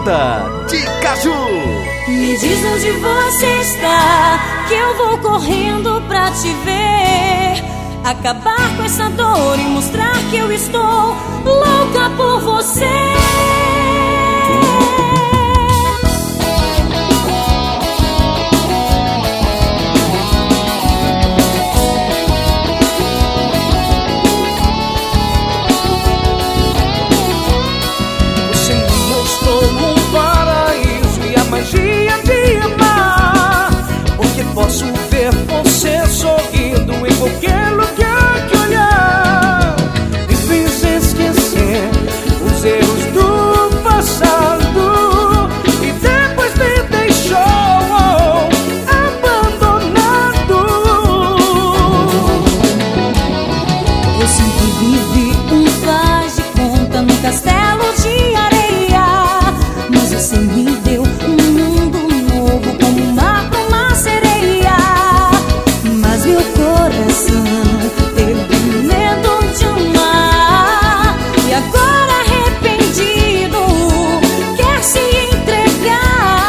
Mota de Caju. Me diz onde você está, que eu vou correndo pra te ver. Acabar com essa dor e mostrar que eu estou louca por você. Você me mostrou um paraíso e a magia de amar, porque posso ver você sorrindo em qualquer lugar que olhar. Me fiz esquecer os erros do passado e depois me deixou abandonado. Eu sempre vivi um faz de conta num castelo de areia, mas você me deu um mundo novo, como um mar pra uma sereia. Mas meu coração teve medo de amar e agora arrependido quer se entregar.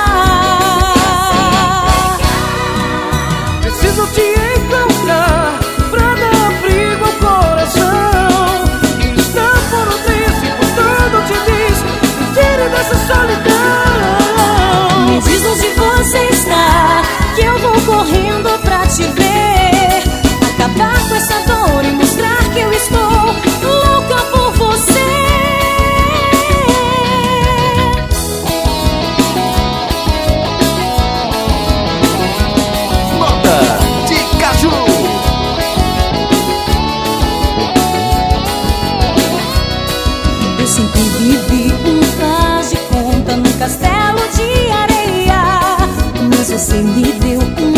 Preciso te encontrar pra dar abrigo ao coração que está por um triste, por tudo te diz, me tire dessa solidão. Me diz onde você está, que eu vou correndo pra te ver. Acabar com essa dor e mostrar que eu estou louca por você. Mota de Caju. Eu sempre vivi um faz de conta num castelo de areia, mas você me deu um